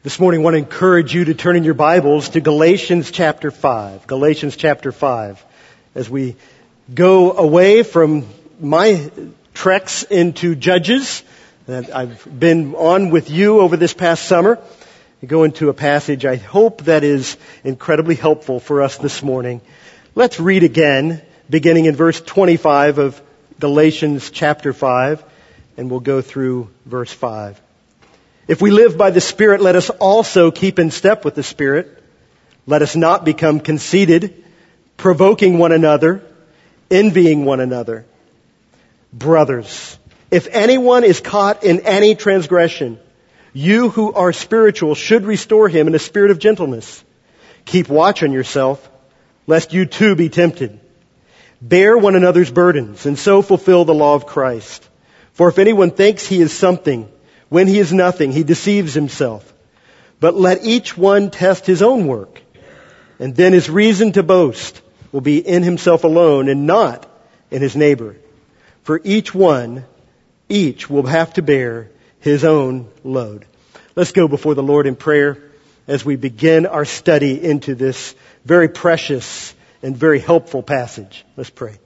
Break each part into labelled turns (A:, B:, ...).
A: This morning I want to encourage you to turn in your Bibles to Galatians chapter 5. Galatians chapter 5. As we go away from my treks into Judges that I've been on with you over this past summer, we go into a passage I hope that is incredibly helpful for us this morning. Let's read again, beginning in verse 25 of Galatians chapter 5, and we'll go through verse 5. If we live by the Spirit, let us also keep in step with the Spirit. Let us not become conceited, provoking one another, envying one another. Brothers, if anyone is caught in any transgression, you who are spiritual should restore him in a spirit of gentleness. Keep watch on yourself, lest you too be tempted. Bear one another's burdens, and so fulfill the law of Christ. For if anyone thinks he is something, when he is nothing, he deceives himself. But let each one test his own work, and then his reason to boast will be in himself alone and not in his neighbor. For each will have to bear his own load. Let's go before the Lord in prayer as we begin our study into this very precious and very helpful passage. Let's pray.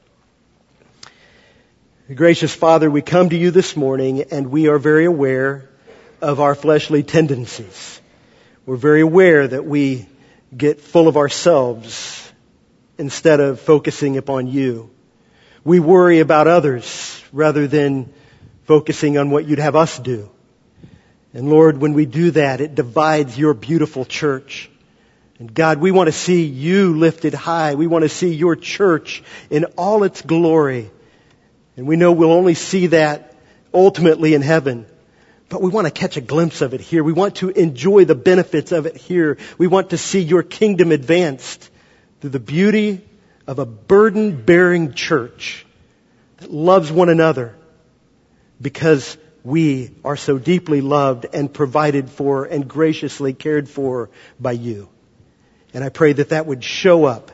A: Gracious Father, we come to you this morning and we are very aware of our fleshly tendencies. We're very aware that we get full of ourselves instead of focusing upon you. We worry about others rather than focusing on what you'd have us do. And Lord, when we do that, it divides your beautiful church. And God, we want to see you lifted high. We want to see your church in all its glory. And we know we'll only see that ultimately in heaven. But we want to catch a glimpse of it here. We want to enjoy the benefits of it here. We want to see your kingdom advanced through the beauty of a burden-bearing church that loves one another because we are so deeply loved and provided for and graciously cared for by you. And I pray that that would show up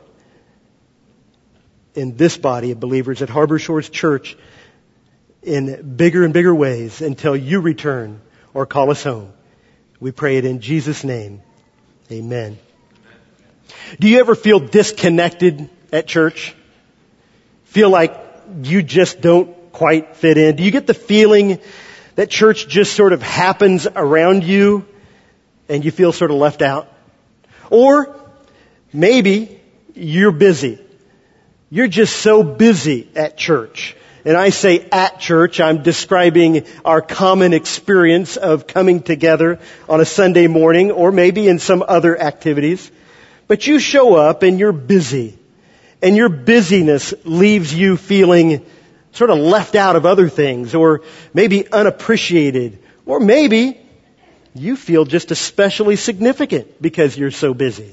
A: in this body of believers at Harbor Shores Church in bigger and bigger ways until you return or call us home. We pray it in Jesus' name. Amen. Do you ever feel disconnected at church? Feel like you just don't quite fit in? Do you get the feeling that church just sort of happens around you and you feel sort of left out? Or maybe you're busy. You're just so busy at church. And I say at church, I'm describing our common experience of coming together on a Sunday morning or maybe in some other activities. But you show up and you're busy. And your busyness leaves you feeling sort of left out of other things or maybe unappreciated. Or maybe you feel just especially significant because you're so busy.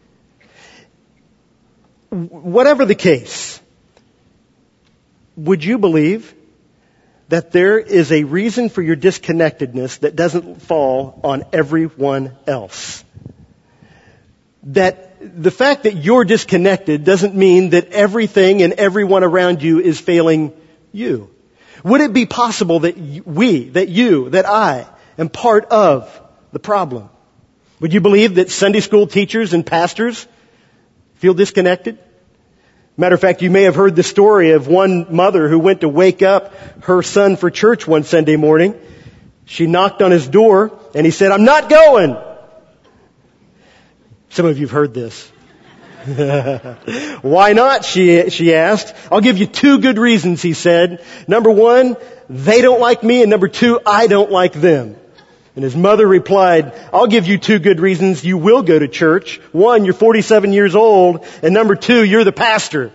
A: Whatever the case, would you believe that there is a reason for your disconnectedness that doesn't fall on everyone else? That the fact that you're disconnected doesn't mean that everything and everyone around you is failing you. Would it be possible that I am part of the problem? Would you believe that Sunday school teachers and pastors feel disconnected? Matter of fact, you may have heard the story of one mother who went to wake up her son for church one Sunday morning. She knocked on his door and he said, "I'm not going." Some of you have heard this. "Why not?" she asked. "I'll give you 2 good reasons," he said. "Number 1, they don't like me, and number 2, I don't like them." And his mother replied, "I'll give you 2 good reasons you will go to church. 1, you're 47 years old, and number 2, you're the pastor."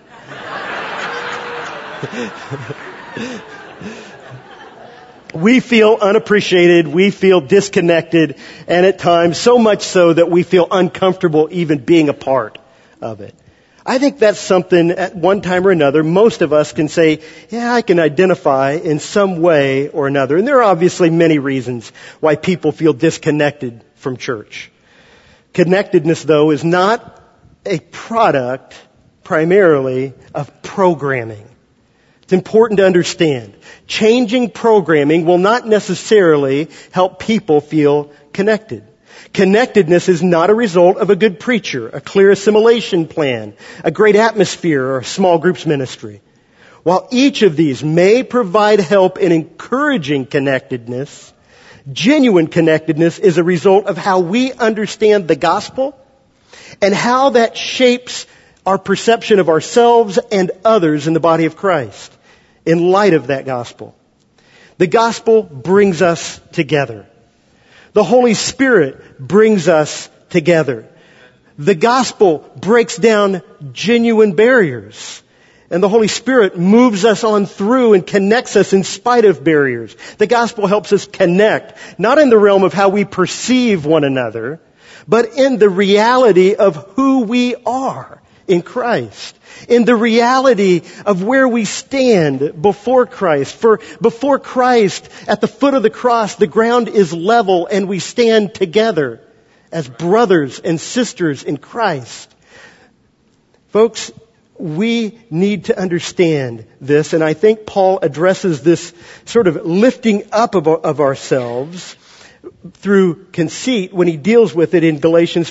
A: We feel unappreciated, we feel disconnected, and at times so much so that we feel uncomfortable even being a part of it. I think that's something at one time or another most of us can say, yeah, I can identify in some way or another. And there are obviously many reasons why people feel disconnected from church. Connectedness, though, is not a product primarily of programming. It's important to understand. Changing programming will not necessarily help people feel connected. Connectedness is not a result of a good preacher, a clear assimilation plan, a great atmosphere, or a small groups ministry. While each of these may provide help in encouraging connectedness, genuine connectedness is a result of how we understand the gospel and how that shapes our perception of ourselves and others in the body of Christ in light of that gospel. The gospel brings us together. The Holy Spirit brings us together. The gospel breaks down genuine barriers. And the Holy Spirit moves us on through and connects us in spite of barriers. The gospel helps us connect, not in the realm of how we perceive one another, but in the reality of who we are in Christ. In the reality of where we stand before Christ. For before Christ, at the foot of the cross, the ground is level and we stand together as brothers and sisters in Christ. Folks, we need to understand this, and I think Paul addresses this sort of lifting up of ourselves through conceit when he deals with it in Galatians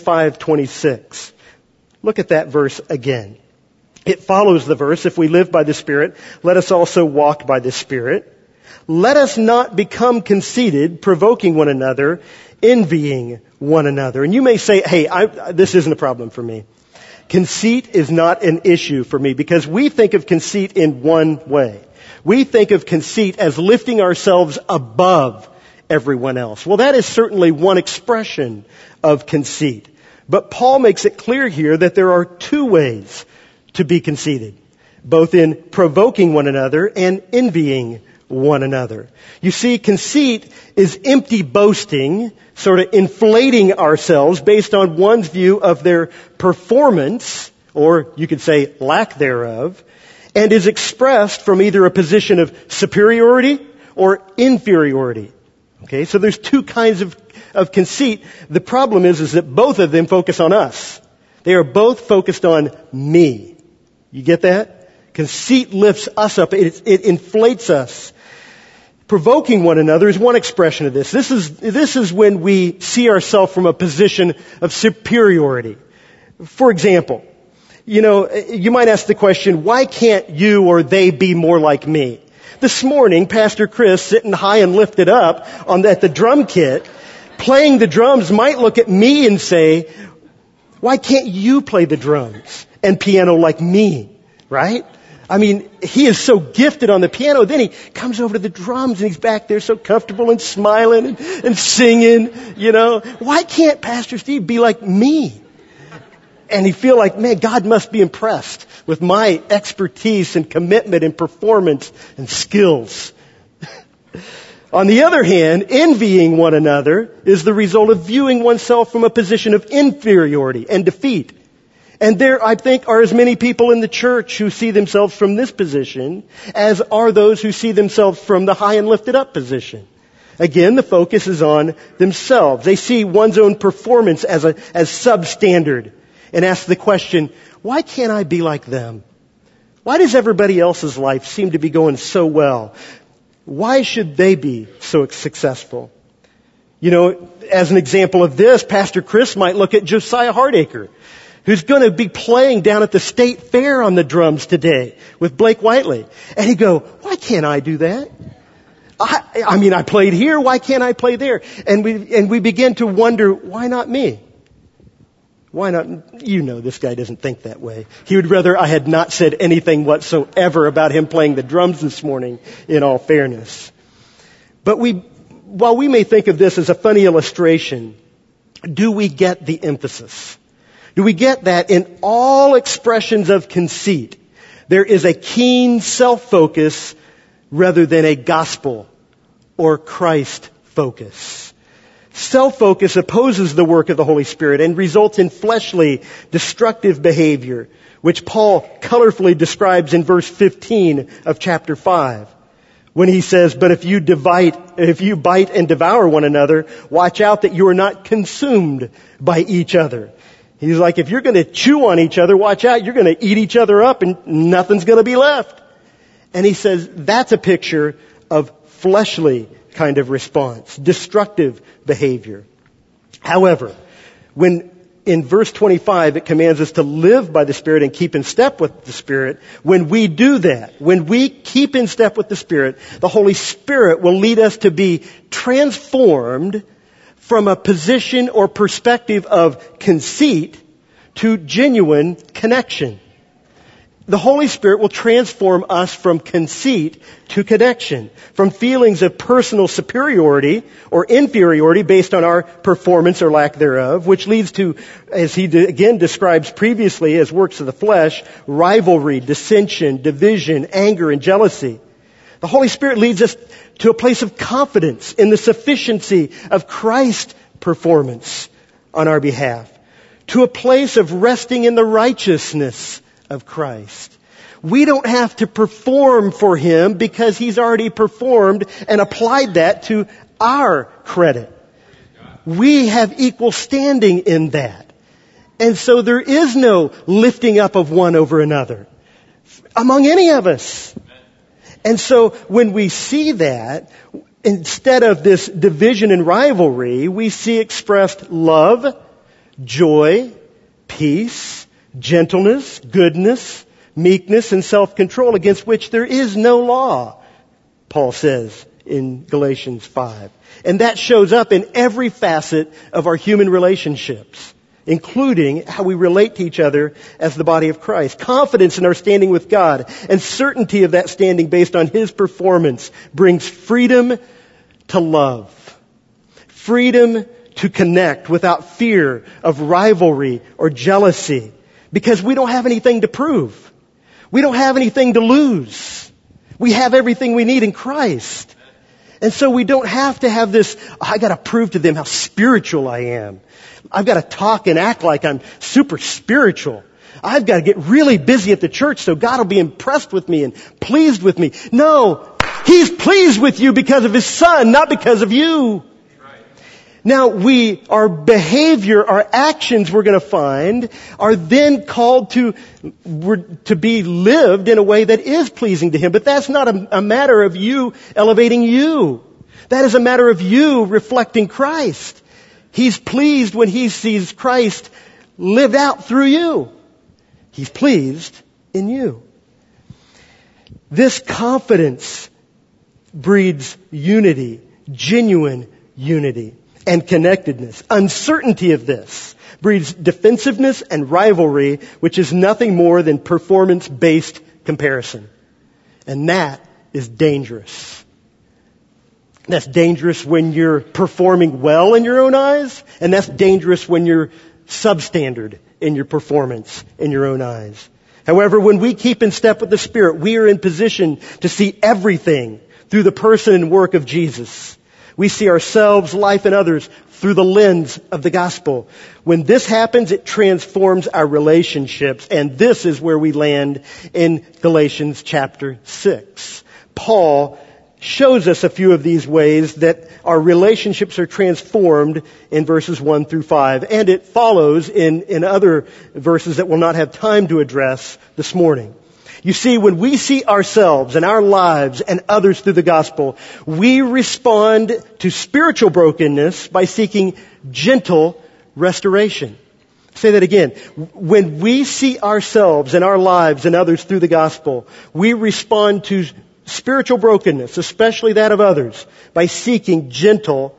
A: 5:26. Look at that verse again. It follows the verse, if we live by the Spirit, let us also walk by the Spirit. Let us not become conceited, provoking one another, envying one another. And you may say, hey, this isn't a problem for me. Conceit is not an issue for me because we think of conceit in one way. We think of conceit as lifting ourselves above everyone else. Well, that is certainly one expression of conceit. But Paul makes it clear here that there are two ways to be conceited, both in provoking one another and envying one another. You see, conceit is empty boasting, sort of inflating ourselves based on one's view of their performance, or you could say lack thereof, and is expressed from either a position of superiority or inferiority. Okay, so there's two kinds of conceit. The problem is that both of them focus on us. They are both focused on me. You get that? Conceit lifts us up. It inflates us. Provoking one another is one expression of this. This is when we see ourselves from a position of superiority. For example, you might ask the question, why can't you or they be more like me? This morning, Pastor Chris, sitting high and lifted up at the drum kit, playing the drums, might look at me and say, why can't you play the drums and piano like me? Right? I mean, he is so gifted on the piano. Then he comes over to the drums and he's back there so comfortable and smiling and singing, Why can't Pastor Steve be like me? And you feel like, man, God must be impressed with my expertise and commitment and performance and skills. On the other hand, envying one another is the result of viewing oneself from a position of inferiority and defeat. And there, I think, are as many people in the church who see themselves from this position as are those who see themselves from the high and lifted up position. Again, the focus is on themselves. They see one's own performance as substandard and ask the question, why can't I be like them? Why does everybody else's life seem to be going so well? Why should they be so successful? As an example of this, Pastor Chris might look at Josiah Hardacre, who's going to be playing down at the state fair on the drums today with Blake Whiteley. And he'd go, why can't I do that? I played here, why can't I play there? And we begin to wonder, why not me? Why not? This guy doesn't think that way. He would rather I had not said anything whatsoever about him playing the drums this morning, in all fairness. But while we may think of this as a funny illustration, do we get the emphasis? Do we get that in all expressions of conceit, there is a keen self-focus rather than a gospel or Christ focus? Self-focus opposes the work of the Holy Spirit and results in fleshly, destructive behavior, which Paul colorfully describes in verse 15 of chapter 5, when he says, but if you bite and devour one another, watch out that you are not consumed by each other. He's like, if you're going to chew on each other, watch out, you're going to eat each other up and nothing's going to be left. And he says that's a picture of fleshly kind of response, destructive behavior. However, when in verse 25 it commands us to live by the Spirit and keep in step with the Spirit, when we do that, when we keep in step with the Spirit, the Holy Spirit will lead us to be transformed from a position or perspective of conceit to genuine connection. The Holy Spirit will transform us from conceit to connection, from feelings of personal superiority or inferiority based on our performance or lack thereof, which leads to, as he again describes previously as works of the flesh, rivalry, dissension, division, anger, and jealousy. The Holy Spirit leads us to a place of confidence in the sufficiency of Christ's performance on our behalf, to a place of resting in the righteousness of Christ. We don't have to perform for Him because He's already performed and applied that to our credit. We have equal standing in that. And so there is no lifting up of one over another among any of us. And so when we see that, instead of this division and rivalry, we see expressed love, joy, peace, gentleness, goodness, meekness, and self-control, against which there is no law, Paul says in Galatians 5. And that shows up in every facet of our human relationships, including how we relate to each other as the body of Christ. Confidence in our standing with God and certainty of that standing based on His performance brings freedom to love, freedom to connect without fear of rivalry or jealousy, because we don't have anything to prove. We don't have anything to lose. We have everything we need in Christ. And so we don't have to have this, I gotta prove to them how spiritual I am. I've gotta talk and act like I'm super spiritual. I've gotta get really busy at the church so God will be impressed with me and pleased with me. No, He's pleased with you because of His Son, not because of you. Now our behavior, our actions we're going to find are then called to be lived in a way that is pleasing to Him. But that's not a matter of you elevating you. That is a matter of you reflecting Christ. He's pleased when He sees Christ lived out through you. He's pleased in you. This confidence breeds unity, genuine unity, and connectedness. Uncertainty of this breeds defensiveness and rivalry, which is nothing more than performance-based comparison. And that is dangerous. That's dangerous when you're performing well in your own eyes, and that's dangerous when you're substandard in your performance in your own eyes. However, when we keep in step with the Spirit, we are in position to see everything through the person and work of Jesus. We see ourselves, life, and others through the lens of the gospel. When this happens, it transforms our relationships, and this is where we land in Galatians chapter 6. Paul shows us a few of these ways that our relationships are transformed in verses 1 through 5, and it follows in other verses that we'll not have time to address this morning. You see, when we see ourselves and our lives and others through the gospel, we respond to spiritual brokenness by seeking gentle restoration. Say that again. When we see ourselves and our lives and others through the gospel, we respond to spiritual brokenness, especially that of others, by seeking gentle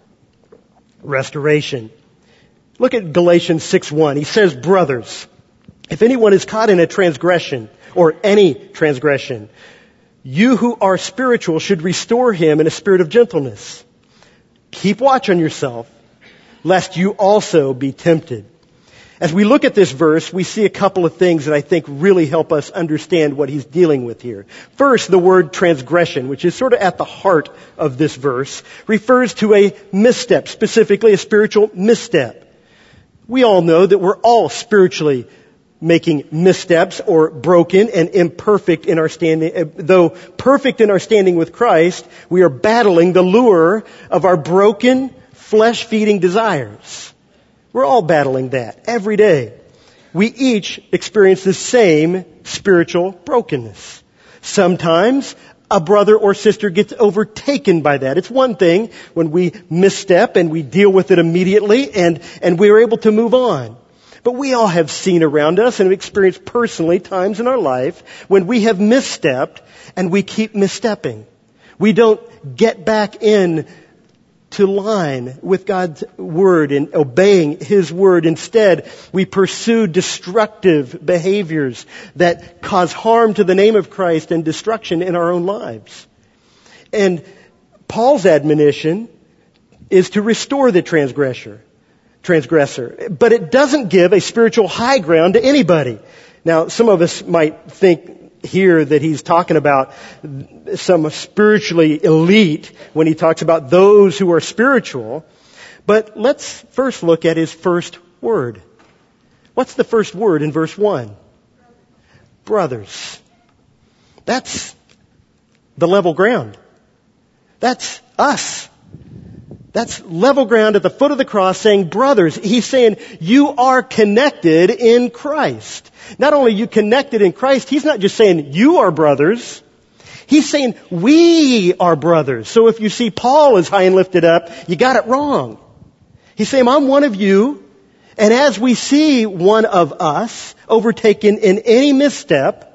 A: restoration. Look at Galatians 6:1. He says, brothers, if anyone is caught in a transgression, or any transgression, you who are spiritual should restore him in a spirit of gentleness. Keep watch on yourself, lest you also be tempted. As we look at this verse, we see a couple of things that I think really help us understand what he's dealing with here. First, the word transgression, which is sort of at the heart of this verse, refers to a misstep, specifically a spiritual misstep. We all know that we're all spiritually making missteps or broken and imperfect in our standing. Though perfect in our standing with Christ, we are battling the lure of our broken, flesh-feeding desires. We're all battling that every day. We each experience the same spiritual brokenness. Sometimes a brother or sister gets overtaken by that. It's one thing when we misstep and we deal with it immediately and we're able to move on. But we all have seen around us and have experienced personally times in our life when we have misstepped and we keep misstepping. We don't get back in to line with God's Word and obeying His Word. Instead, we pursue destructive behaviors that cause harm to the name of Christ and destruction in our own lives. And Paul's admonition is to restore the transgressor. But it doesn't give a spiritual high ground to anybody. Now, some of us might think here that he's talking about some spiritually elite when he talks about those who are spiritual. But let's first look at his first word. What's the first word in verse 1? Brothers. That's the level ground. That's us. That's level ground at the foot of the cross saying, brothers. He's saying, you are connected in Christ. Not only are you connected in Christ, he's not just saying you are brothers. He's saying we are brothers. So if you see Paul is high and lifted up, you got it wrong. He's saying, I'm one of you. And as we see one of us overtaken in any misstep,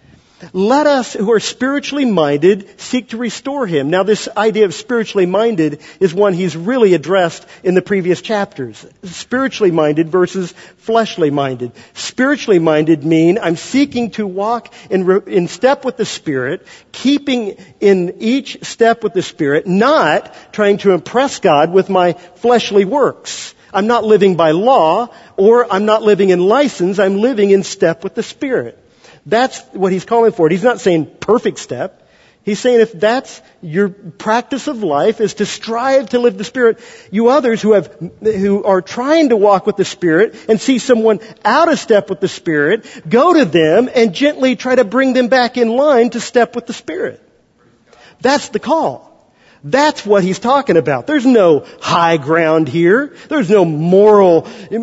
A: let us who are spiritually minded seek to restore him. Now this idea of spiritually minded is one he's really addressed in the previous chapters. Spiritually minded versus fleshly minded. Spiritually minded mean I'm seeking to walk in step with the Spirit, keeping in each step with the Spirit, not trying to impress God with my fleshly works. I'm not living by law, or I'm not living in license. I'm living in step with the Spirit. That's what he's calling for. He's not saying perfect step. He's saying if that's your practice of life is to strive to live the Spirit, you others who are trying to walk with the Spirit and see someone out of step with the Spirit, go to them and gently try to bring them back in line to step with the Spirit. That's the call. That's what he's talking about. There's no high ground here. There's no moral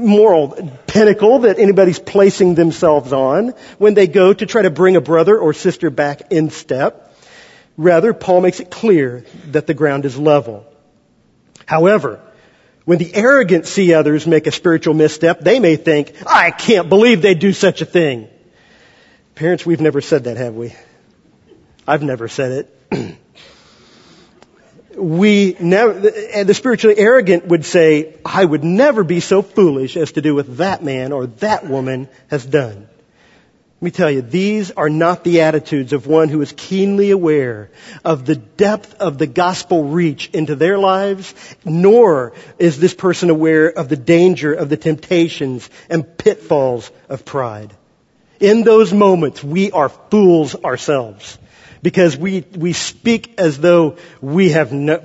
A: pinnacle that anybody's placing themselves on when they go to try to bring a brother or sister back in step. Rather, Paul makes it clear that the ground is level. However, when the arrogant see others make a spiritual misstep, they may think, I can't believe they do such a thing. Parents, we've never said that, have we? I've never said it. And the spiritually arrogant would say, I would never be so foolish as to do what that man or that woman has done. Let me tell you, these are not the attitudes of one who is keenly aware of the depth of the gospel reach into their lives, nor is this person aware of the danger of the temptations and pitfalls of pride. In those moments, we are fools ourselves. Because we speak as though we have no,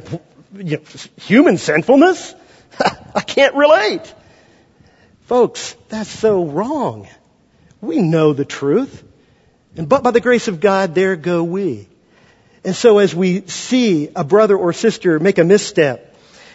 A: human sinfulness? I can't relate. Folks, that's so wrong. We know the truth. But by the grace of God, there go we. And so as we see a brother or sister make a misstep,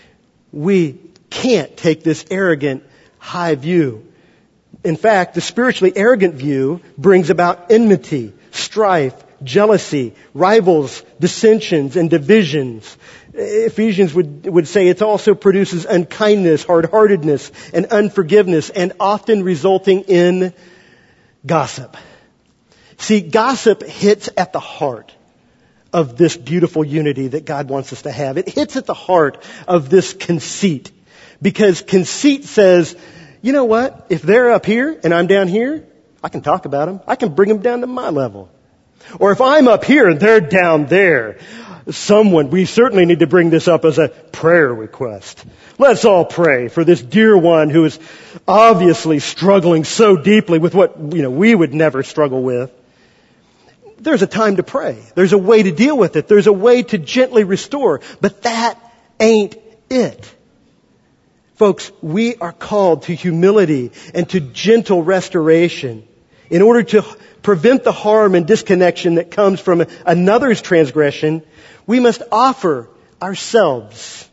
A: we can't take this arrogant high view. In fact, the spiritually arrogant view brings about enmity, strife, jealousy, rivals, dissensions, and divisions. Ephesians would say it also produces unkindness, hard-heartedness, and unforgiveness, and often resulting in gossip. See, gossip hits at the heart of this beautiful unity that God wants us to have. It hits at the heart of this conceit. Because conceit says, you know what? If they're up here and I'm down here, I can talk about them. I can bring them down to my level. Or if I'm up here and they're down there, we certainly need to bring this up as a prayer request. Let's all pray for this dear one who is obviously struggling so deeply with what, we would never struggle with. There's a time to pray. There's a way to deal with it. There's a way to gently restore. But that ain't it. Folks, we are called to humility and to gentle restoration in order to prevent the harm and disconnection that comes from another's transgression. We must offer ourselves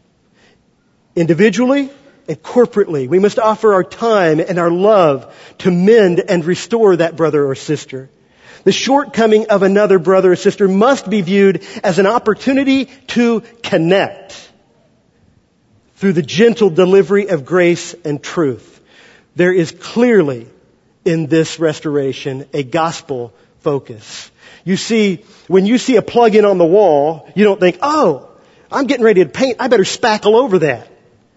A: individually and corporately. We must offer our time and our love to mend and restore that brother or sister. The shortcoming of another brother or sister must be viewed as an opportunity to connect through the gentle delivery of grace and truth. There is clearly in this restoration a gospel focus. You see, when you see a plug-in on the wall, you don't think, oh, I'm getting ready to paint, I better spackle over that.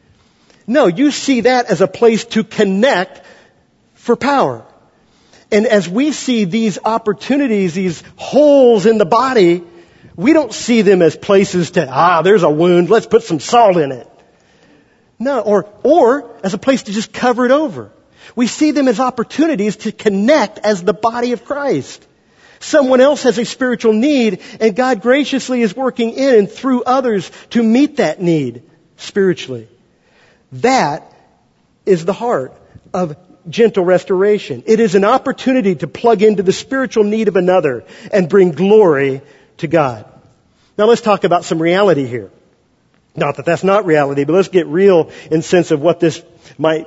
A: No, you see that as a place to connect for power. And as we see these opportunities, these holes in the body, we don't see them as places to, there's a wound, let's put some salt in it. No, or as a place to just cover it over. We see them as opportunities to connect as the body of Christ. Someone else has a spiritual need, and God graciously is working in and through others to meet that need spiritually. That is the heart of gentle restoration. It is an opportunity to plug into the spiritual need of another and bring glory to God. Now let's talk about some reality here. Not that that's not reality, but let's get real in sense of what this might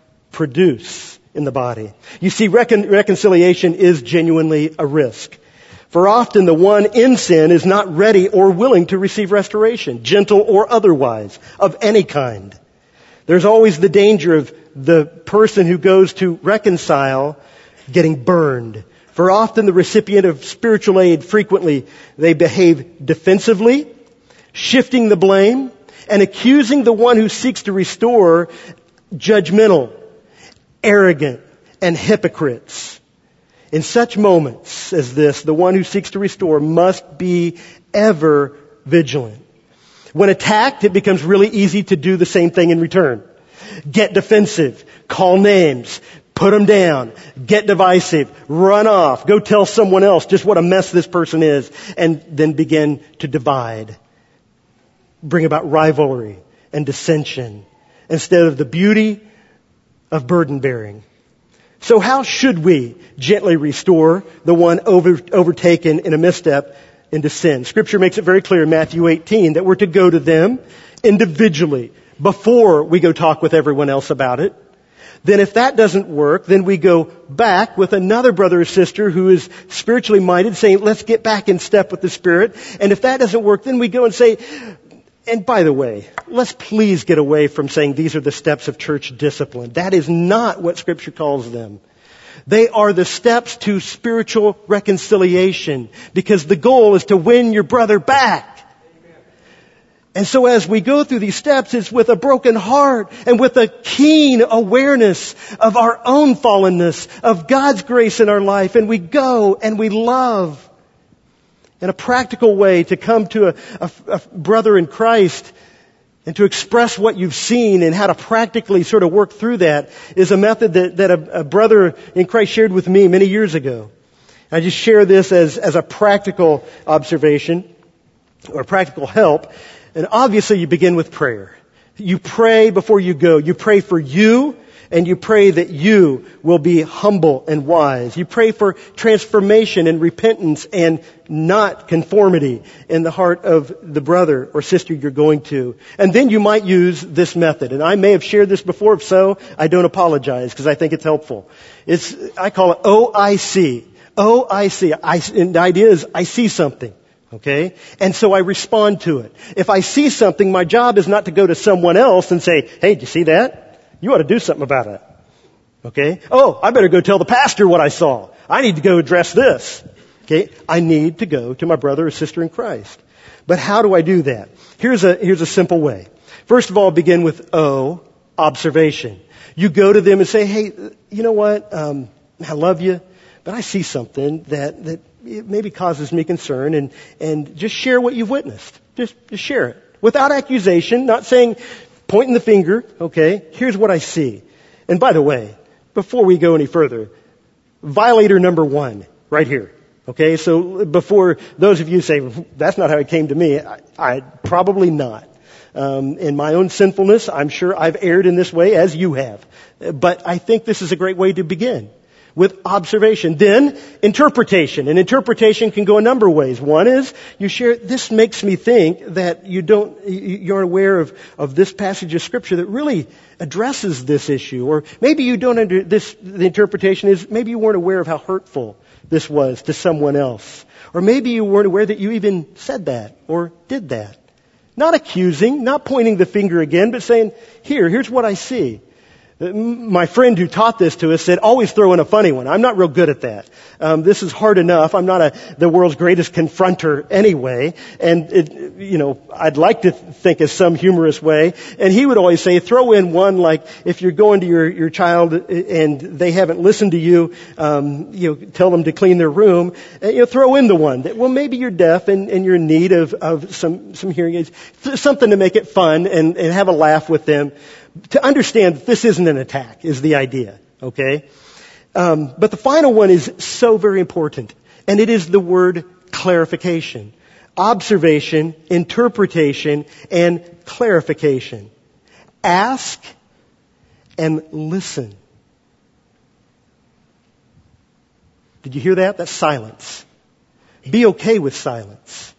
A: produce in the body. You see, reconciliation is genuinely a risk. For often the one in sin is not ready or willing to receive restoration, gentle or otherwise, of any kind. There's always the danger of the person who goes to reconcile getting burned. For often the recipient of spiritual aid, frequently they behave defensively, shifting the blame, and accusing the one who seeks to restore judgmental, arrogant, and hypocrites. In such moments as this, the one who seeks to restore must be ever vigilant. When attacked, it becomes really easy to do the same thing in return. Get defensive, call names, put them down, get divisive, run off, go tell someone else just what a mess this person is, and then begin to divide. Bring about rivalry and dissension instead of the beauty of burden bearing. So how should we gently restore the one overtaken in a misstep into sin? Scripture makes it very clear in Matthew 18 that we're to go to them individually before we go talk with everyone else about it. Then if that doesn't work, then we go back with another brother or sister who is spiritually minded, saying, let's get back in step with the Spirit. And if that doesn't work, then we go and say, and by the way, let's please get away from saying these are the steps of church discipline. That is not what Scripture calls them. They are the steps to spiritual reconciliation, because the goal is to win your brother back. And so as we go through these steps, it's with a broken heart and with a keen awareness of our own fallenness, of God's grace in our life. And we go and we love in a practical way to come to a brother in Christ and to express what you've seen and how to practically sort of work through that is a method that a brother in Christ shared with me many years ago. I just share this as a practical observation or practical help. And obviously you begin with prayer. You pray before you go. You pray for you, and you pray that you will be humble and wise. You pray for transformation and repentance and not conformity in the heart of the brother or sister you're going to. And then you might use this method. And I may have shared this before. If so, I don't apologize because I think it's helpful. I call it OIC. OIC. And the idea is I see something. Okay? And so I respond to it. If I see something, my job is not to go to someone else and say, hey, did you see that? You ought to do something about it. Okay? Oh, I better go tell the pastor what I saw. I need to go address this. Okay? I need to go to my brother or sister in Christ. But how do I do that? Here's a simple way. First of all, begin with O, observation. You go to them and say, hey, you know what? I love you, but I see something that it maybe causes me concern, and just share what you've witnessed. Just share it. Without accusation, not saying, pointing the finger, okay, here's what I see. And by the way, before we go any further, violator number 1, right here. Okay, so before those of you say, that's not how it came to me, I probably not. In my own sinfulness, I'm sure I've erred in this way as you have. But I think this is a great way to begin. With observation. Then, interpretation. And interpretation can go a number of ways. One is, you share, this makes me think that you're aware of this passage of Scripture that really addresses this issue. Or maybe you don't the interpretation is, maybe you weren't aware of how hurtful this was to someone else. Or maybe you weren't aware that you even said that or did that. Not accusing, not pointing the finger again, but saying, here's what I see. My friend who taught this to us said, always throw in a funny one. I'm not real good at that. This is hard enough. I'm not the world's greatest confronter anyway. And I'd like to think of some humorous way. And he would always say, throw in one like if you're going to your child and they haven't listened to you, tell them to clean their room. Throw in the one that, well, maybe you're deaf and you're in need of some hearing aids. Something to make it fun and have a laugh with them. To understand that this isn't an attack is the idea, okay? But the final one is so very important, and it is the word clarification. Observation, interpretation, and clarification. Ask and listen. Did you hear that? That's silence. Be okay with silence.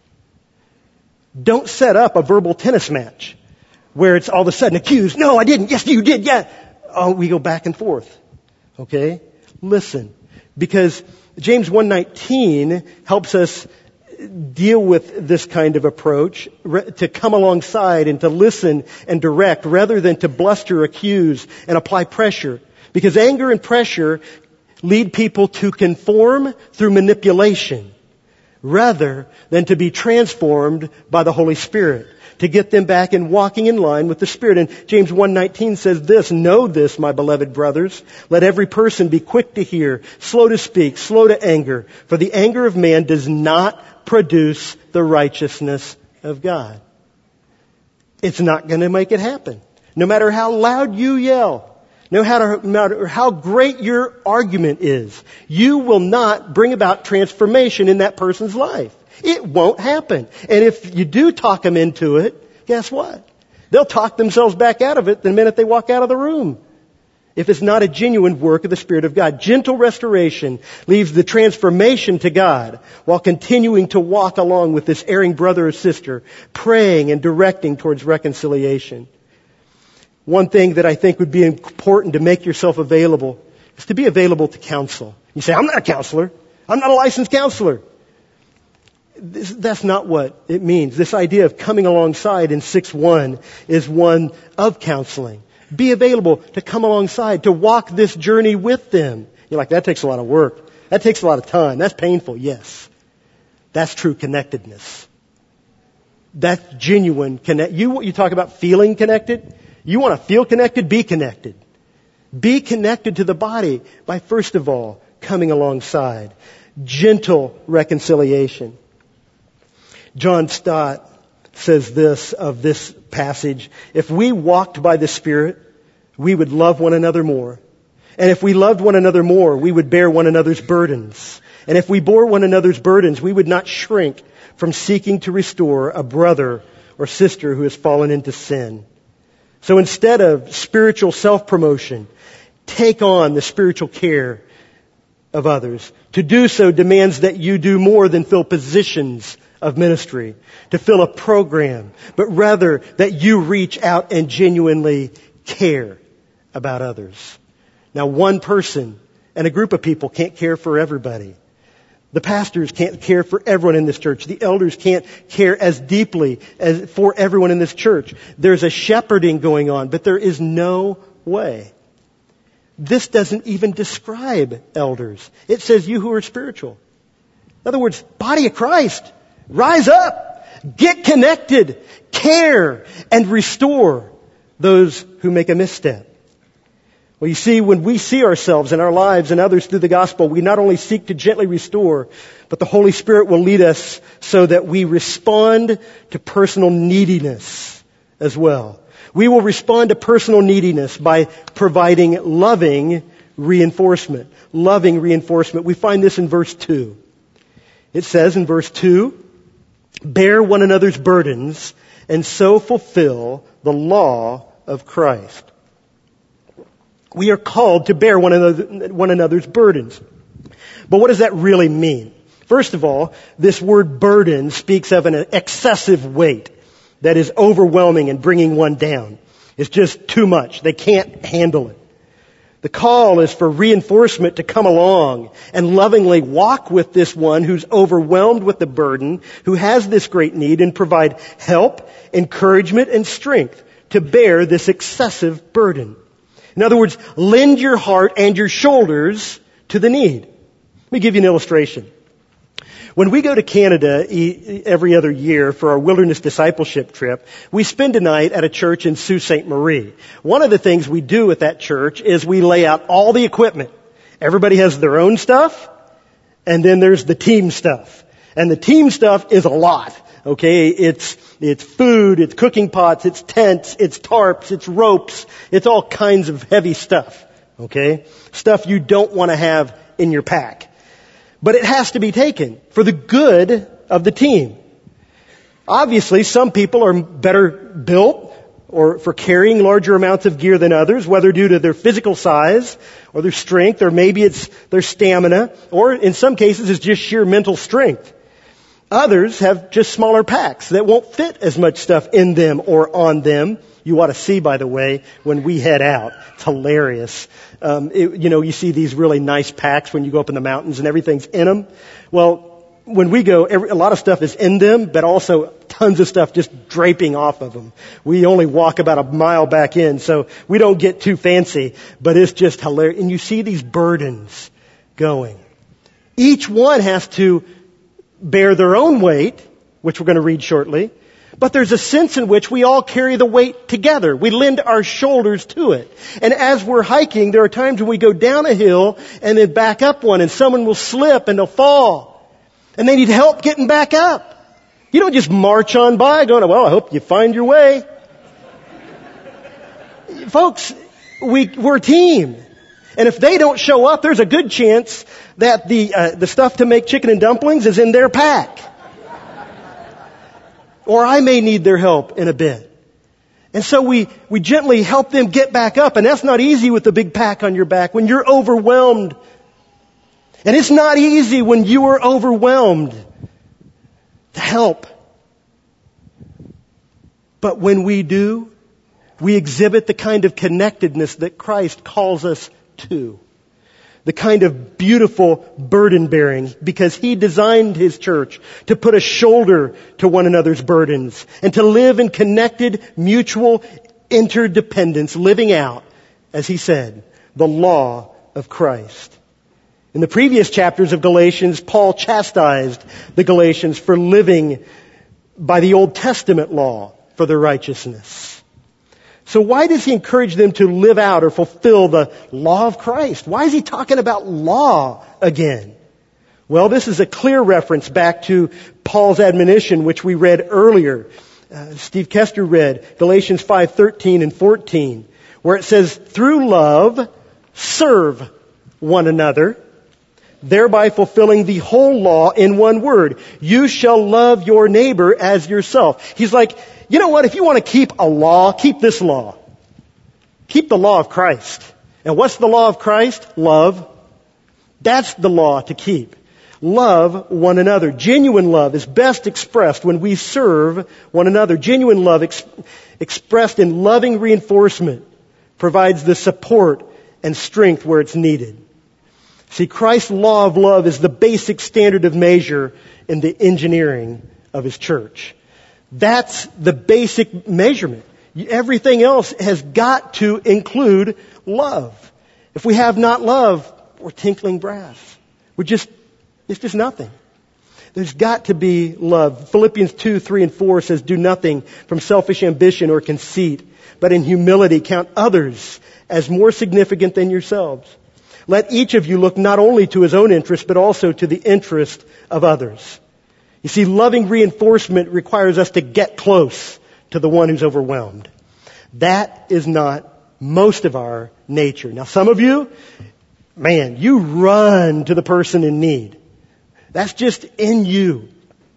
A: Don't set up a verbal tennis match where it's all of a sudden accused. No, I didn't. Yes, you did. Yeah. Oh, we go back and forth. Okay? Listen. Because James 1:19 helps us deal with this kind of approach, to come alongside and to listen and direct rather than to bluster, accuse, and apply pressure. Because anger and pressure lead people to conform through manipulation rather than to be transformed by the Holy Spirit, to get them back and walking in line with the Spirit. And James 1:19 says this, know this, my beloved brothers, let every person be quick to hear, slow to speak, slow to anger, for the anger of man does not produce the righteousness of God. It's not going to make it happen. No matter how loud you yell, no matter how great your argument is, you will not bring about transformation in that person's life. It won't happen. And if you do talk them into it, guess what? They'll talk themselves back out of it the minute they walk out of the room. If it's not a genuine work of the Spirit of God. Gentle restoration leaves the transformation to God while continuing to walk along with this erring brother or sister, praying and directing towards reconciliation. One thing that I think would be important to make yourself available is to be available to counsel. You say, I'm not a counselor. I'm not a licensed counselor. That's not what it means. This idea of coming alongside in 6:1 is one of counseling. Be available to come alongside, to walk this journey with them. You're like, that takes a lot of work. That takes a lot of time. That's painful. Yes. That's true connectedness. That's genuine connect. You talk about feeling connected. You want to feel connected? Be connected. Be connected to the body by, first of all, coming alongside. Gentle reconciliation. John Stott says this of this passage, if we walked by the Spirit, we would love one another more. And if we loved one another more, we would bear one another's burdens. And if we bore one another's burdens, we would not shrink from seeking to restore a brother or sister who has fallen into sin. So instead of spiritual self-promotion, take on the spiritual care of others. To do so demands that you do more than fill positions of ministry, to fill a program, but rather that you reach out and genuinely care about others. Now, one person and a group of people can't care for everybody. The pastors can't care for everyone in this church. The elders can't care as deeply as for everyone in this church. There's a shepherding going on, but there is no way. This doesn't even describe elders. It says you who are spiritual. In other words, body of Christ. Rise up, get connected, care, and restore those who make a misstep. Well, you see, when we see ourselves and our lives and others through the gospel, we not only seek to gently restore, but the Holy Spirit will lead us so that we respond to personal neediness as well. We will respond to personal neediness by providing loving reinforcement. Loving reinforcement. We find this in verse 2. It says in verse 2, bear one another's burdens and so fulfill the law of Christ. We are called to bear one another's burdens. But what does that really mean? First of all, this word burden speaks of an excessive weight that is overwhelming and bringing one down. It's just too much. They can't handle it. The call is for reinforcement to come along and lovingly walk with this one who's overwhelmed with the burden, who has this great need, and provide help, encouragement, and strength to bear this excessive burden. In other words, lend your heart and your shoulders to the need. Let me give you an illustration. When we go to Canada every other year for our wilderness discipleship trip, we spend a night at a church in Sault Ste. Marie. One of the things we do at that church is we lay out all the equipment. Everybody has their own stuff, and then there's the team stuff. And the team stuff is a lot. Okay, it's food, it's cooking pots, it's tents, it's tarps, it's ropes, it's all kinds of heavy stuff. Okay? Stuff you don't want to have in your pack. But it has to be taken for the good of the team. Obviously, some people are better built or for carrying larger amounts of gear than others, whether due to their physical size or their strength, or maybe it's their stamina, or in some cases it's just sheer mental strength. Others have just smaller packs that won't fit as much stuff in them or on them. You ought to see, by the way, when we head out. It's hilarious. You see these really nice packs when you go up in the mountains and everything's in them. Well, when we go, a lot of stuff is in them, but also tons of stuff just draping off of them. We only walk about a mile back in, so we don't get too fancy, but it's just hilarious. And you see these burdens going. Each one has to bear their own weight, which we're going to read shortly, but there's a sense in which we all carry the weight together. We lend our shoulders to it. And as we're hiking, there are times when we go down a hill and then back up one, and someone will slip and they'll fall. And they need help getting back up. You don't just march on by going, well, I hope you find your way. Folks, we're a team. And if they don't show up, there's a good chance that the stuff to make chicken and dumplings is in their pack. Or I may need their help in a bit. And so we gently help them get back up. And that's not easy with the big pack on your back when you're overwhelmed. And it's not easy when you are overwhelmed to help. But when we do, we exhibit the kind of connectedness that Christ calls us to. The kind of beautiful burden bearing, because He designed His church to put a shoulder to one another's burdens and to live in connected mutual interdependence, living out, as He said, the law of Christ. In the previous chapters of Galatians, Paul chastised the Galatians for living by the Old Testament law for their righteousness. So why does he encourage them to live out or fulfill the law of Christ? Why is he talking about law again? Well, this is a clear reference back to Paul's admonition, which we read earlier. Steve Kester read Galatians 5:13 and 14, where it says, through love, serve one another, thereby fulfilling the whole law in one word. You shall love your neighbor as yourself. He's like, you know what? If you want to keep a law, keep this law. Keep the law of Christ. And what's the law of Christ? Love. That's the law to keep. Love one another. Genuine love is best expressed when we serve one another. Genuine love expressed in loving reinforcement provides the support and strength where it's needed. See, Christ's law of love is the basic standard of measure in the engineering of His church. That's the basic measurement. Everything else has got to include love. If we have not love, we're tinkling brass. It's just nothing. There's got to be love. Philippians 2:3 and 4 says, do nothing from selfish ambition or conceit, but in humility count others as more significant than yourselves. Let each of you look not only to his own interest, but also to the interest of others. You see, loving reinforcement requires us to get close to the one who's overwhelmed. That is not most of our nature. Now, some of you, man, you run to the person in need. That's just in you.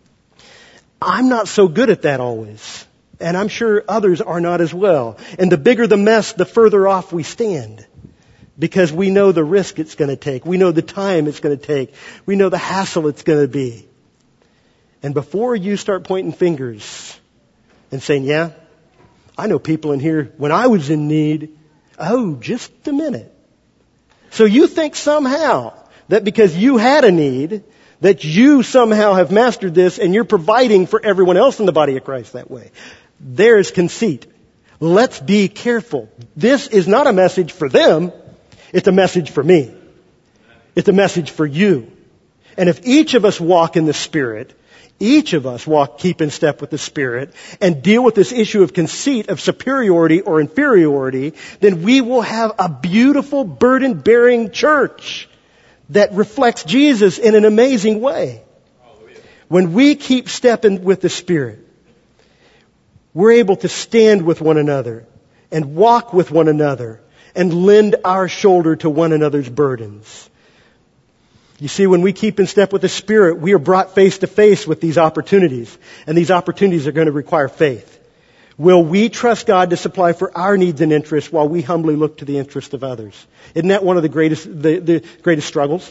A: I'm not so good at that always. And I'm sure others are not as well. And the bigger the mess, the further off we stand. Because we know the risk it's going to take. We know the time it's going to take. We know the hassle it's going to be. And before you start pointing fingers and saying, yeah, I know people in here when I was in need. Oh, just a minute. So you think somehow that because you had a need, that you somehow have mastered this and you're providing for everyone else in the body of Christ that way. There's conceit. Let's be careful. This is not a message for them. It's a message for me. It's a message for you. And if each of us walk in the Spirit, each of us keep in step with the Spirit and deal with this issue of conceit, of superiority or inferiority, then we will have a beautiful burden-bearing church that reflects Jesus in an amazing way. When we keep stepping with the Spirit, we're able to stand with one another and walk with one another and lend our shoulder to one another's burdens. You see, when we keep in step with the Spirit, we are brought face to face with these opportunities. And these opportunities are going to require faith. Will we trust God to supply for our needs and interests while we humbly look to the interest of others? Isn't that one of the greatest struggles?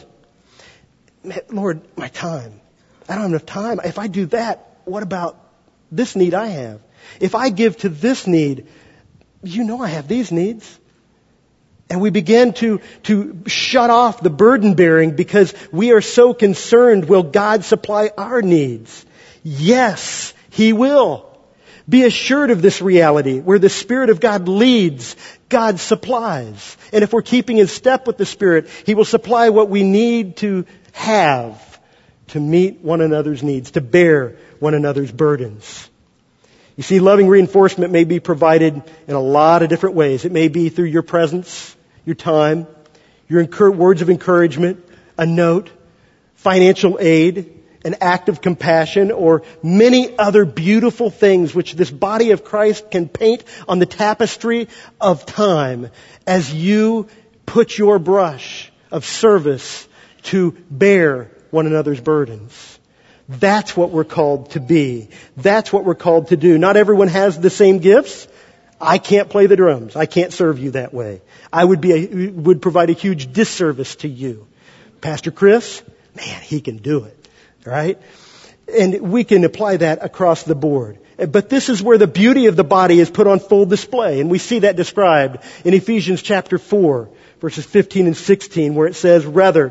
A: Lord, my time. I don't have enough time. If I do that, what about this need I have? If I give to this need, you know I have these needs. And we begin to shut off the burden bearing because we are so concerned, will God supply our needs? Yes, He will. Be assured of this reality. Where the Spirit of God leads, God supplies. And if we're keeping in step with the Spirit, He will supply what we need to have to meet one another's needs, to bear one another's burdens. You see, loving reinforcement may be provided in a lot of different ways. It may be through your presence, your time, your words of encouragement, a note, financial aid, an act of compassion, or many other beautiful things which this body of Christ can paint on the tapestry of time as you put your brush of service to bear one another's burdens. That's what we're called to be. That's what we're called to do. Not everyone has the same gifts. I can't play the drums. I can't serve you that way. I would provide a huge disservice to you. Pastor Chris, man, he can do it, right? And we can apply that across the board. But this is where the beauty of the body is put on full display. And we see that described in Ephesians chapter 4, verses 15 and 16, where it says, rather,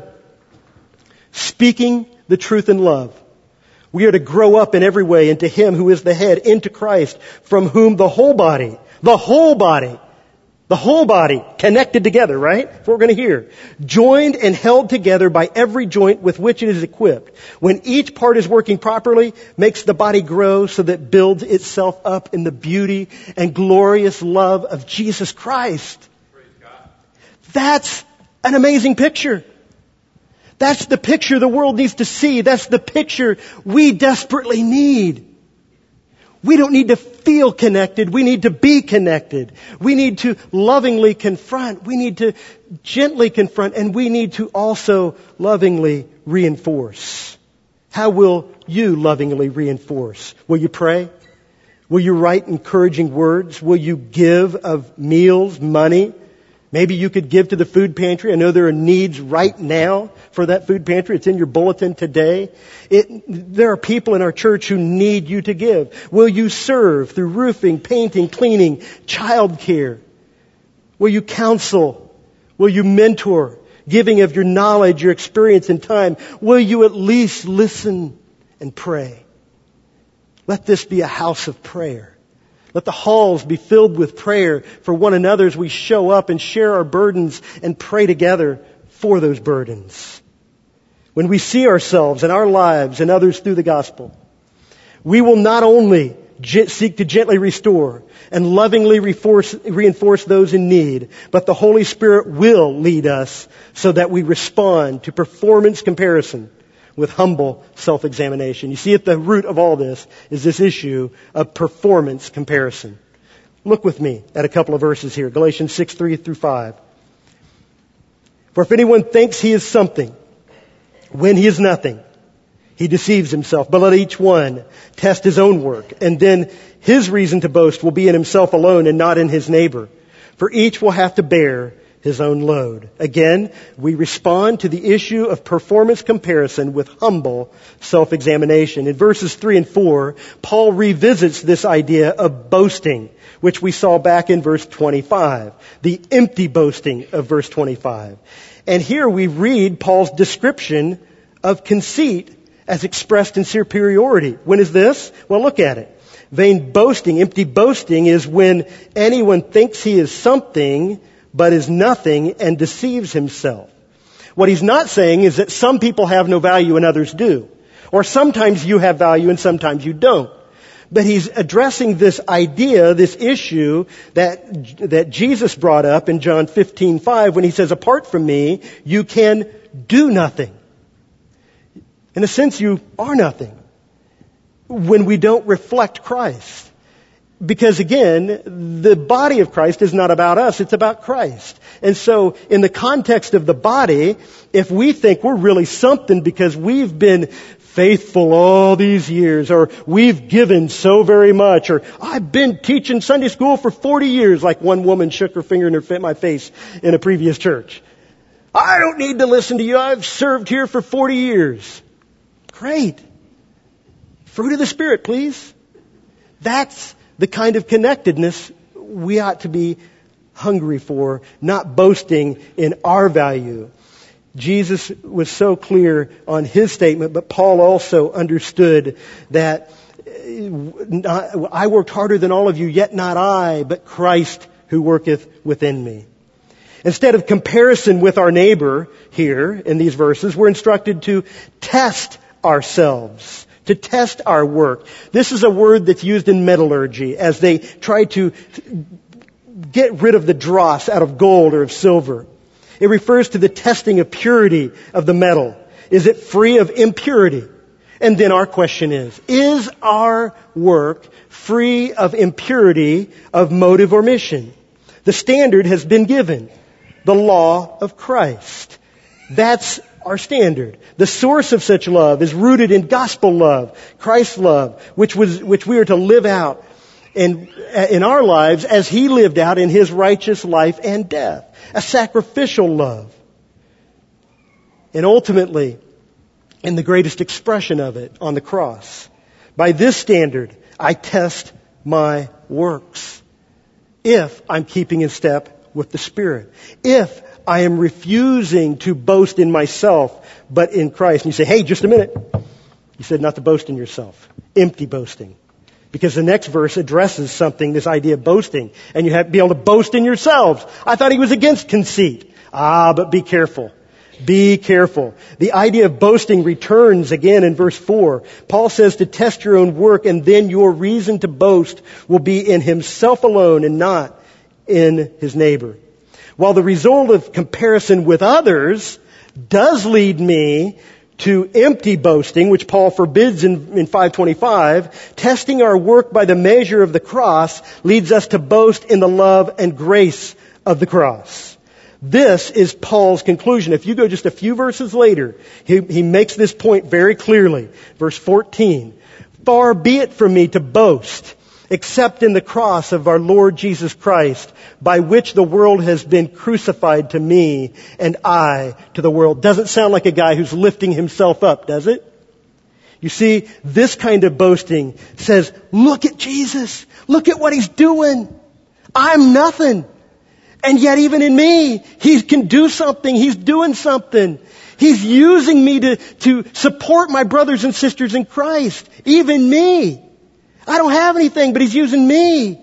A: speaking the truth in love, we are to grow up in every way into Him who is the head, into Christ, from whom the whole body, connected together, right? That's what we're going to hear. Joined and held together by every joint with which it is equipped. When each part is working properly, makes the body grow so that it builds itself up in the beauty and glorious love of Jesus Christ. Praise God. That's an amazing picture. That's the picture the world needs to see. That's the picture we desperately need. We don't need to feel connected. We need to be connected. We need to lovingly confront. We need to gently confront. And we need to also lovingly reinforce. How will you lovingly reinforce? Will you pray? Will you write encouraging words? Will you give of meals, money? Maybe you could give to the food pantry. I know there are needs right now for that food pantry. It's in your bulletin today. There are people in our church who need you to give. Will you serve through roofing, painting, cleaning, childcare? Will you counsel? Will you mentor? Giving of your knowledge, your experience and time. Will you at least listen and pray? Let this be a house of prayer. Let the halls be filled with prayer for one another as we show up and share our burdens and pray together for those burdens. When we see ourselves and our lives and others through the gospel, we will not only seek to gently restore and lovingly reinforce those in need, but the Holy Spirit will lead us so that we respond to performance comparison with humble self-examination. You see, at the root of all this is this issue of performance comparison. Look with me at a couple of verses here. Galatians 6, 3 through 5. For if anyone thinks he is something when he is nothing, he deceives himself. But let each one test his own work, and then his reason to boast will be in himself alone and not in his neighbor. For each will have to bear his own load. Again, we respond to the issue of performance comparison with humble self-examination. In verses 3 and 4, Paul revisits this idea of boasting, which we saw back in verse 25, the empty boasting of verse 25. And here we read Paul's description of conceit as expressed in superiority. When is this? Well, look at it. Vain boasting, empty boasting is when anyone thinks he is something but is nothing and deceives himself. What he's not saying is that some people have no value and others do. Or sometimes you have value and sometimes you don't. But he's addressing this idea, this issue that Jesus brought up in John 15:5 when he says, apart from me, you can do nothing. In a sense, you are nothing when we don't reflect Christ. Because again, the body of Christ is not about us, it's about Christ. And so, in the context of the body, if we think we're really something because we've been faithful all these years, or we've given so very much, or I've been teaching Sunday school for 40 years, like one woman shook her finger in my face in a previous church. I don't need to listen to you, I've served here for 40 years. Great. Fruit of the Spirit, please. That's the kind of connectedness we ought to be hungry for, not boasting in our value. Jesus was so clear on his statement, but Paul also understood that I worked harder than all of you, yet not I, but Christ who worketh within me. Instead of comparison with our neighbor here in these verses, we're instructed to test ourselves, to test our work. This is a word that's used in metallurgy as they try to get rid of the dross out of gold or of silver. It refers to the testing of purity of the metal. Is it free of impurity? And then our question is our work free of impurity of motive or mission? The standard has been given. The law of Christ. That's our standard. The source of such love is rooted in gospel love, Christ's love, which we are to live out in our lives as He lived out in His righteous life and death. A sacrificial love. And ultimately, in the greatest expression of it, on the cross. By this standard, I test my works. If I'm keeping in step with the Spirit. If I am refusing to boast in myself, but in Christ. And you say, hey, just a minute. You said not to boast in yourself. Empty boasting. Because the next verse addresses something, this idea of boasting. And you have to be able to boast in yourselves. I thought he was against conceit. But be careful. Be careful. The idea of boasting returns again in verse 4. Paul says to test your own work, and then your reason to boast will be in himself alone and not in his neighbor. While the result of comparison with others does lead me to empty boasting, which Paul forbids in 525, testing our work by the measure of the cross leads us to boast in the love and grace of the cross. This is Paul's conclusion. If you go just a few verses later, he makes this point very clearly. Verse 14, far be it from me to boast, except in the cross of our Lord Jesus Christ, by which the world has been crucified to me and I to the world. Doesn't sound like a guy who's lifting himself up, does it? You see, this kind of boasting says, look at Jesus. Look at what He's doing. I'm nothing. And yet even in me, He can do something. He's doing something. He's using me to support my brothers and sisters in Christ. Even me. I don't have anything, but He's using me.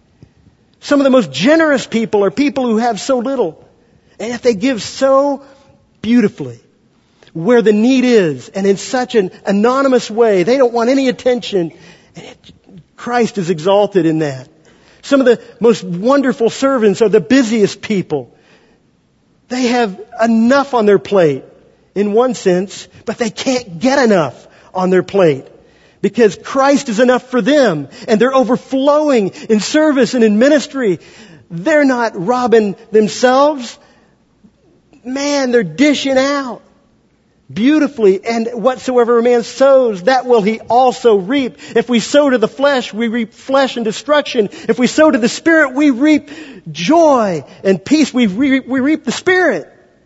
A: Some of the most generous people are people who have so little. And yet they give so beautifully where the need is and in such an anonymous way. They don't want any attention. And yet Christ is exalted in that. Some of the most wonderful servants are the busiest people. They have enough on their plate in one sense, but they can't get enough on their plate. Because Christ is enough for them. And they're overflowing in service and in ministry. They're not robbing themselves. Man, they're dishing out. beautifully, and whatsoever a man sows, that will he also reap. If we sow to the flesh, we reap flesh and destruction. If we sow to the Spirit, we reap joy and peace. We reap the Spirit.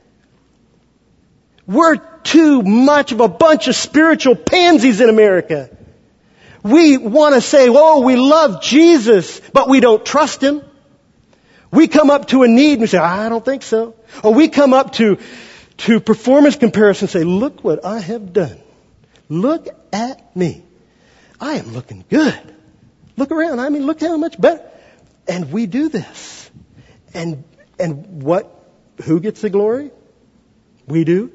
A: We're too much of a bunch of spiritual pansies in America. We want to say, oh, we love Jesus, but we don't trust Him. We come up to a need and we say, I don't think so. Or we come up to performance comparison and say, look what I have done. Look at me. I am looking good. Look around. I mean, look how much better. And we do this. And who gets the glory? We do.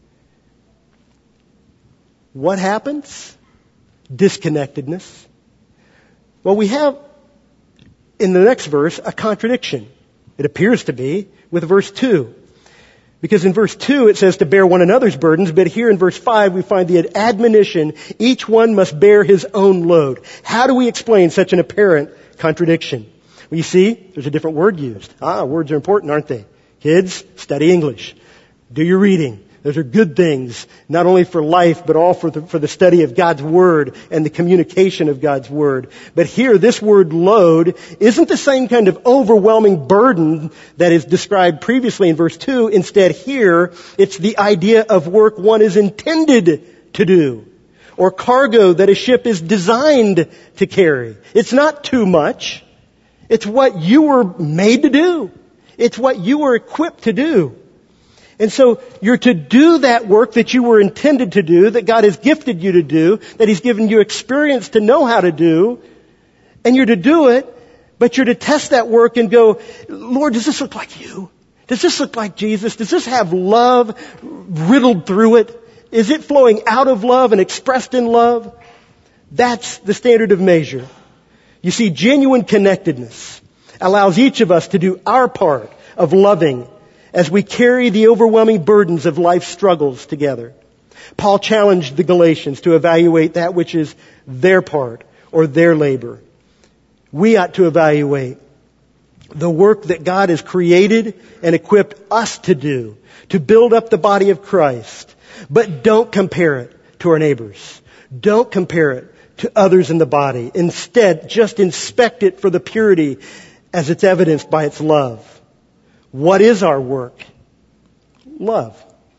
A: What happens? Disconnectedness. Well, we have in the next verse a contradiction. It appears to be with verse 2. Because in verse 2 it says to bear one another's burdens, but here in verse 5 we find the admonition, each one must bear his own load. How do we explain such an apparent contradiction? Well, you see, there's a different word used. Words are important, aren't they? Kids, study English. Do your reading. Those are good things, not only for life, but all for the study of God's Word and the communication of God's Word. But here, this word load isn't the same kind of overwhelming burden that is described previously in verse 2. Instead, here, it's the idea of work one is intended to do, or cargo that a ship is designed to carry. It's not too much. It's what you were made to do. It's what you were equipped to do. And so you're to do that work that you were intended to do, that God has gifted you to do, that He's given you experience to know how to do, and you're to do it, but you're to test that work and go, Lord, does this look like you? Does this look like Jesus? Does this have love riddled through it? Is it flowing out of love and expressed in love? That's the standard of measure. You see, genuine connectedness allows each of us to do our part of loving as we carry the overwhelming burdens of life's struggles together. Paul challenged the Galatians to evaluate that which is their part or their labor. We ought to evaluate the work that God has created and equipped us to do, to build up the body of Christ. But don't compare it to our neighbors. Don't compare it to others in the body. Instead, just inspect it for the purity as it's evidenced by its love. What is our work? Love.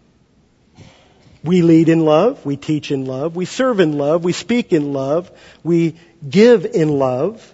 A: We lead in love. We teach in love. We serve in love. We speak in love. We give in love.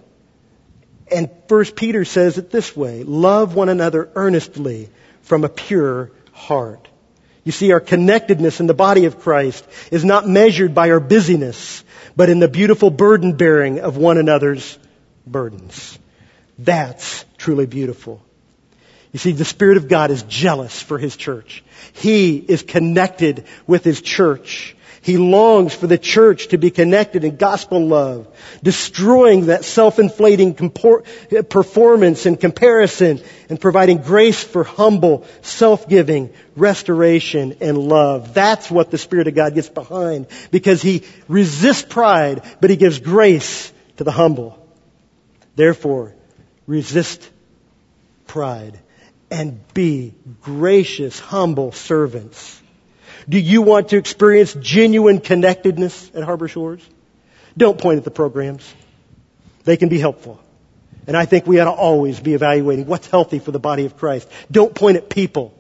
A: And 1 Peter says it this way, love one another earnestly from a pure heart. You see, our connectedness in the body of Christ is not measured by our busyness, but in the beautiful burden bearing of one another's burdens. That's truly beautiful. You see, the Spirit of God is jealous for His church. He is connected with His church. He longs for the church to be connected in gospel love, destroying that self-inflating performance and comparison, and providing grace for humble, self-giving restoration and love. That's what the Spirit of God gets behind, because He resists pride, but He gives grace to the humble. Therefore, resist pride and be gracious, humble servants. Do you want to experience genuine connectedness at Harbor Shores? Don't point at the programs. They can be helpful. And I think we ought to always be evaluating what's healthy for the body of Christ. Don't point at people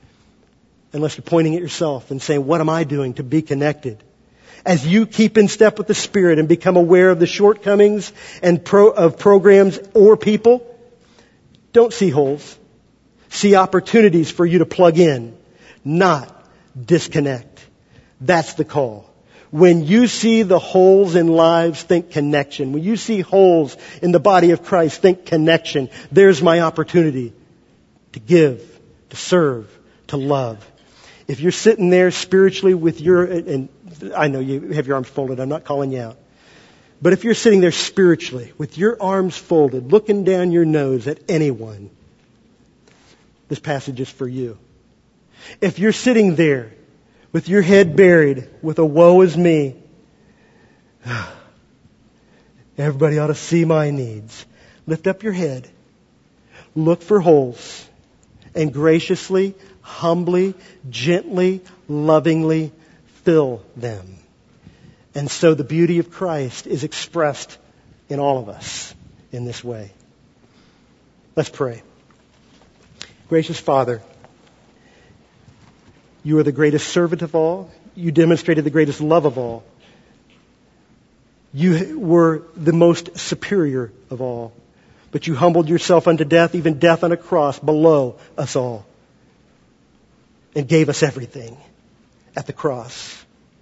A: unless you're pointing at yourself and saying, what am I doing to be connected? As you keep in step with the Spirit and become aware of the shortcomings and of programs or people, don't see holes. See opportunities for you to plug in, not disconnect. That's the call. When you see the holes in lives, think connection. When you see holes in the body of Christ, think connection. There's my opportunity to give, to serve, to love. If you're sitting there spiritually with and I know you have your arms folded, I'm not calling you out. But if you're sitting there spiritually with your arms folded, looking down your nose at anyone, this passage is for you. If you're sitting there with your head buried with a woe is me, everybody ought to see my needs. Lift up your head. Look for holes. And graciously, humbly, gently, lovingly fill them. And so the beauty of Christ is expressed in all of us in this way. Let's pray. Gracious Father, you are the greatest servant of all. You demonstrated the greatest love of all. You were the most superior of all. But you humbled yourself unto death, even death on a cross below us all. And gave us everything at the cross.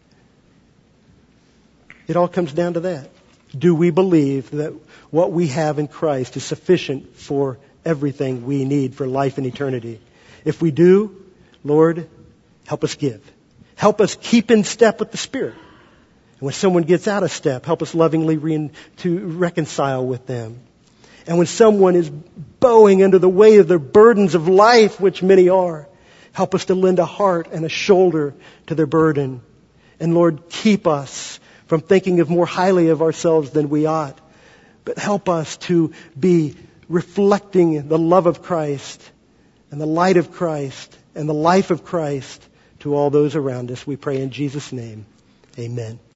A: It all comes down to that. Do we believe that what we have in Christ is sufficient for everything we need for life and eternity? If we do, Lord, help us give. Help us keep in step with the Spirit. And when someone gets out of step, help us lovingly to reconcile with them. And when someone is bowing under the weight of the burdens of life, which many are, help us to lend a heart and a shoulder to their burden. And Lord, keep us from thinking of more highly of ourselves than we ought. But help us to be reflecting the love of Christ and the light of Christ and the life of Christ to all those around us. We pray in Jesus' name. Amen.